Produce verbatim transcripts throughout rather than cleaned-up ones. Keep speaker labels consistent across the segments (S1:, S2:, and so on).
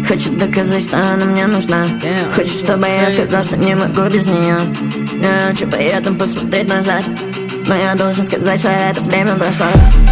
S1: Хочет доказать, что она мне нужна. Хочет, чтобы я сказал, что не могу без нее. Я хочу при этом посмотреть назад, но я должен сказать, что это время прошло.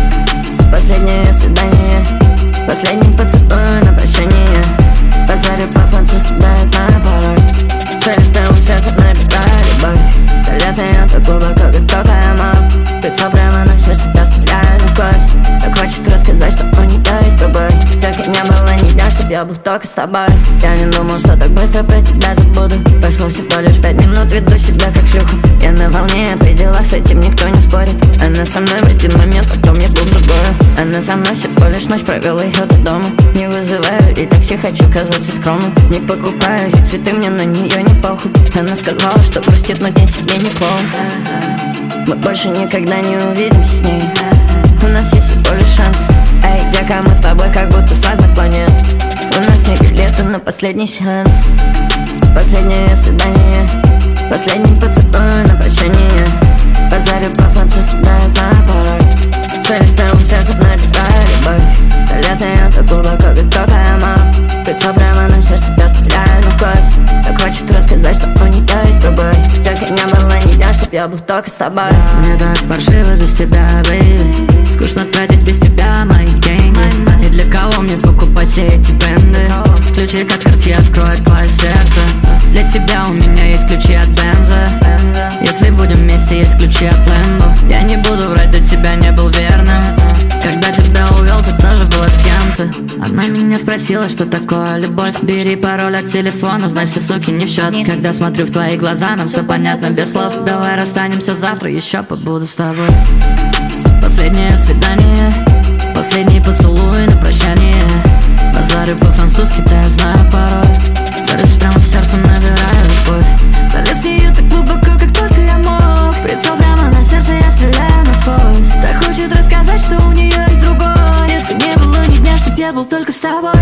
S1: Последнее свидание, последний поцелуй на прощание. Базарю по-французски, да, я знаю порой. Целишь прямо в сердце, набираю любовь. Залез в неё так глубоко, как только я мог. Лицо прямо на сердце, я стреляю насквозь. Так хочет рассказать, что у неё есть другой. Так и не было ни дня, чтоб я был только с тобой. Я не думал, что так быстро про тебя забуду. Прошло всего лишь пять минут, веду себя как шлюху. Я на волне, при делах с этим никто не спорит. Она со мной в один момент, потом я был в другую. Она со мной всего лишь ночь, провела её до дома. Не вызываю и такси, хочу казаться скромным. Не покупаю ей цветы, мне на неё не похуй. Она сказала, что грустит, но я тебе не клоун. Мы больше никогда не увидимся с ней. У нас есть всего лишь шанс. Эй, дека, мы с тобой как будто с разных планет. У нас не билеты на последний сеанс. Последнее свидание, последний поцелуй на прощание. Базарю по-французски, да, я знаю порой. Целишь прямо в сердце, набираю любовь. Залез в неё так глубоко, как только я мог. Лицо прямо на сердце, я стреляю насквозь. Так хочет рассказать, что у неё есть другой. Так и не было ни дня, чтоб я был только с тобой.
S2: Мне так паршиво без тебя, бэйби. Скучно тратить без тебя мои деньги. И для кого мне покупать все эти бренды? Ключи от карте откроет твое сердце. Для тебя у меня есть ключи от Бенза. Если будем вместе, есть ключи от Лэмбо. Я не буду врать, до тебя не был верным. Когда тебя увел, ты тоже была с кем-то. Она меня спросила, что такое любовь. Бери пароль от телефона, знай, все суки не в счет. Когда смотрю в твои глаза, нам все понятно без слов. Давай расстанемся завтра, еще побуду с тобой. Последнее свидание, последний поцелуй на прощание. Базарю по-французски, да, я знаю порой. Залез прямо в сердце, набираю любовь. Залез в неё так глубоко, как только я мог. Прицел прямо на сердце, я стреляю насквозь. Так хочет рассказать, что у неё есть другой. Нет, не было ни дня, чтоб я был только с тобой.